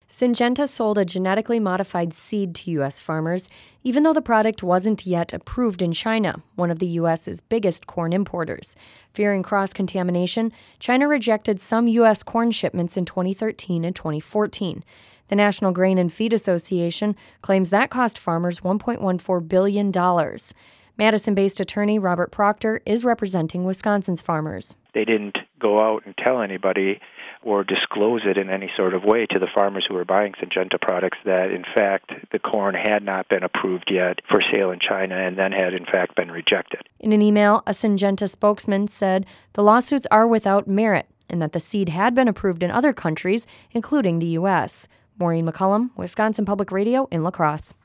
Syngenta sold a genetically modified seed to U.S. farmers, even though the product wasn't yet approved in China, one of the U.S.'s biggest corn importers. Fearing cross-contamination, China rejected some U.S. corn shipments in 2013 and 2014. The National Grain and Feed Association claims that cost farmers $1.14 billion. Madison-based attorney Robert Proctor is representing Wisconsin's farmers. They didn't go out and tell anybody or disclose it in any sort of way to the farmers who were buying Syngenta products that, in fact, the corn had not been approved yet for sale in China and then had, in fact, been rejected. In an email, a Syngenta spokesman said the lawsuits are without merit and that the seed had been approved in other countries, including the U.S. Maureen McCullum, Wisconsin Public Radio in La Crosse.